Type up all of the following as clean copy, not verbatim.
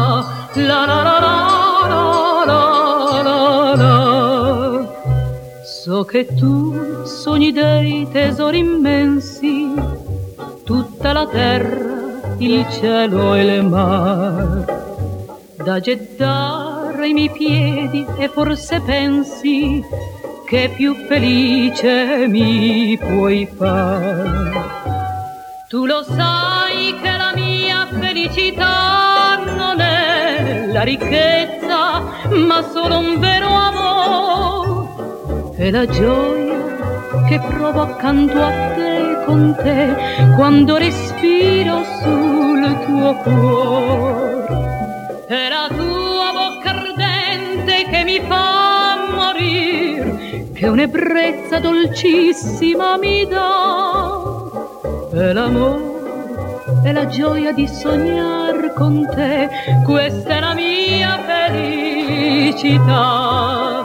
la la la la la la la. So che tu sogni dei tesori immensi, tutta la terra, il cielo e il mar, da gettare ai miei piedi, e forse pensi che più felice mi puoi far. Tu lo sai che la mia felicità non è la ricchezza, ma solo un vero amore, e la gioia che provo accanto a te, con te, quando respiro sul tuo cuore. È la tua bocca ardente che mi fa morir, che un'ebbrezza dolcissima mi dà. È l'amore, è la gioia di sognar con te, questa è la mia felicità.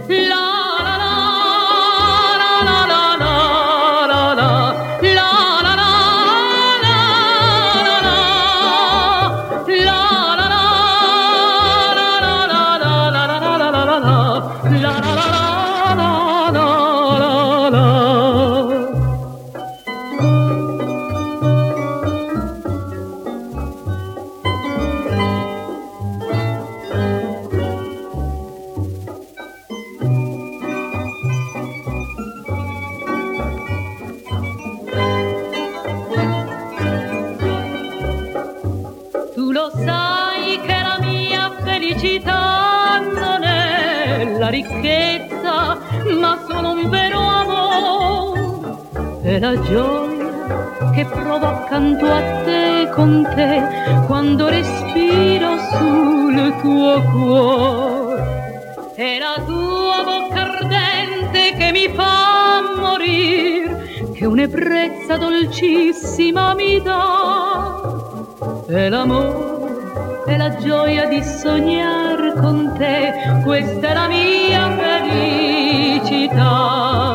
Tu lo sai che la mia felicità non è la ricchezza, ma solo un vero amore, e la gioia che provo accanto a te, con te, quando respiro sul tuo cuore. È la tua bocca ardente che mi fa morir, che un'ebbrezza dolcissima mi dà. È l'amore, è la gioia di sognar con te, questa è la mia felicità.